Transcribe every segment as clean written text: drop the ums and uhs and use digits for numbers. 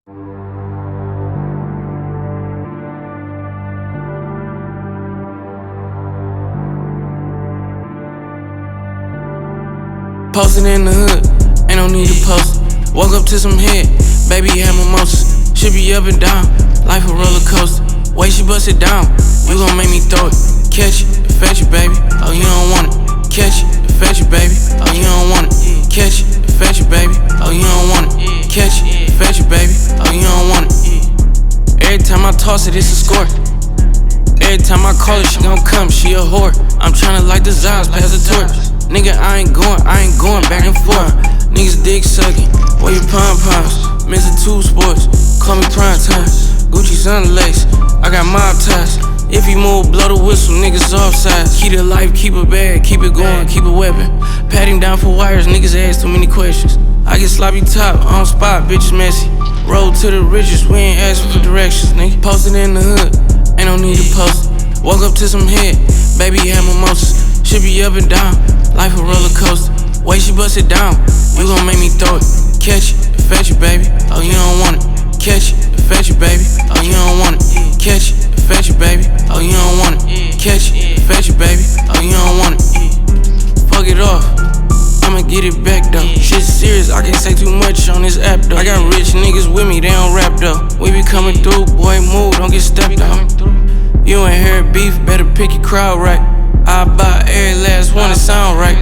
Posted in the hood, ain't no need to post. Woke up to some head, baby had mimosas. Should be up and down, life a roller coaster. Way she bust it down, you gon' make me throw it. Catch it, fetch it, baby. Oh, you don't want it. Catch it, fetch it, baby. Oh, you don't want it. Catch it, fetch it, baby. Oh, you don't want it. Catch it, fetch it, baby. Oh, you don't want it. Every time I toss it, it's a score. Every time I call her, she gon' come, she a whore. I'm tryna light the Zaz, pass the torch. Nigga, I ain't going back and forth. Niggas dick sucking, where you pom-poms. Mr. 2 Sports, call me prime time. Gucci Sunlace, I got mob ties. If you move, blow the whistle, niggas offside. Keep it life, keep it bad, keep it going, keep a weapon. Pat him down for wires, niggas ask too many questions. I get sloppy top, on spot, bitches messy. Roll to the riches, we ain't asking for directions, nigga. Posted in the hood, ain't no need to post. Woke up to some head, baby had mimosas. Should be up and down, life a roller coaster. Way she bust it down, you gon' make me throw it. Catch it, fetch it, baby. Oh, you don't want it. Catch it, fetch it, baby. Oh, you don't want it. Catch it, fetch it, baby. Oh, you don't want it. Catch it, fetch it, baby. Oh, you don't want it. Fuck it off, I'ma get it back though. Shit's serious, I can't say too much on this app though. I got rich niggas with me, they don't rap though. We be coming through, boy, move, don't get stepped on. You ain't heard beef, better pick your crowd right. I buy every last one, it sound right.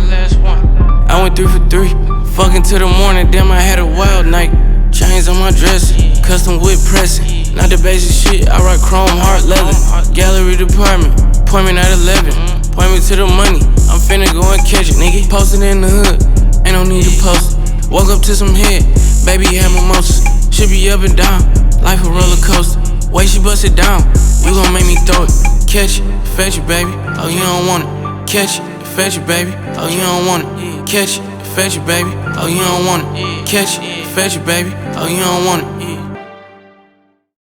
I went 3 for 3, fucking till the morning, damn I had a wild night. Chains on my dress, custom whip pressing. Not the basic shit, I rock chrome hard leather. Gallery department, appointment at 11. Point me to the money, I'm finna go and catch it, nigga. Posted in the hood, ain't no need to post. Woke up to some head, baby had mimosas. Should be up and down, life a roller coaster. Way she bust it down, you gon' make me throw it. Catch it, fetch it, baby. Oh, you don't want it. Catch it, fetch it, baby. Oh, you don't want it. Catch it, fetch it, baby. Oh, you don't want it. Catch it, fetch it, baby. Oh, you don't want it.